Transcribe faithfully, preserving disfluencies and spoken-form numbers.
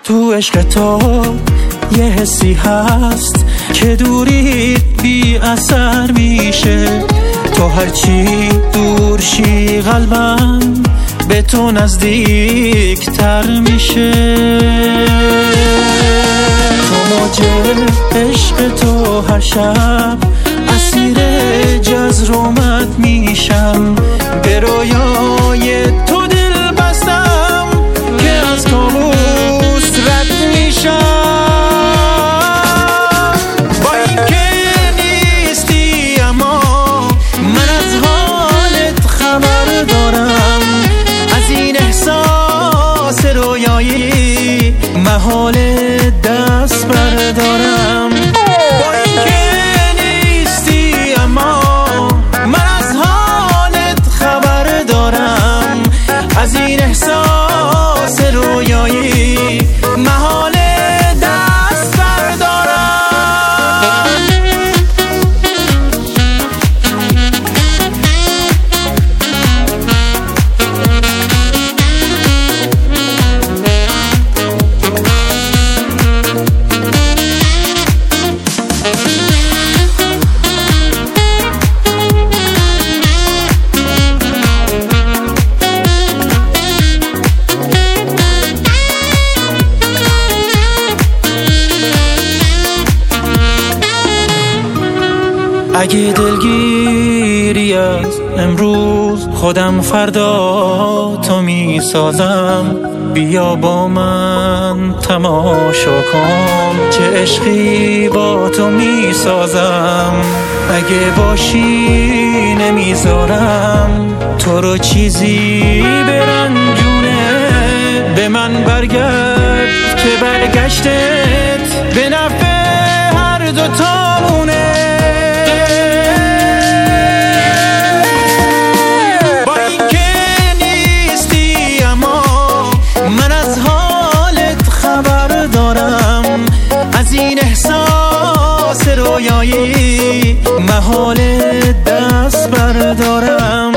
تو عشق تو یه حسی هست که دوری بی اثر میشه. تو هرچی دور شی قلبم به تو نزدیک تر میشه. تو موج عشق تو هر شب اسیر جزرومت میشم. به رویای تو دل بستم که از کابوس رد میشم. با اینکه نیستی اما من از حالت خبر دارم. از این احساس رویایی محال دست بردارم. با اینکه نیستی اما من از حالت خبر دارم. از این احساس رویایی محال دست بردارم. اگه دلگیری از امروز خودم فردا تو می سازم. بیا با من تماشا کن چه عشقی با تو می سازم. اگه باشی نمیذارم تو رو چیزی برنجونه. به من برگرد که برگشتت به نفع هر دو تامونه. از این احساس رویایی محال دست بردارم.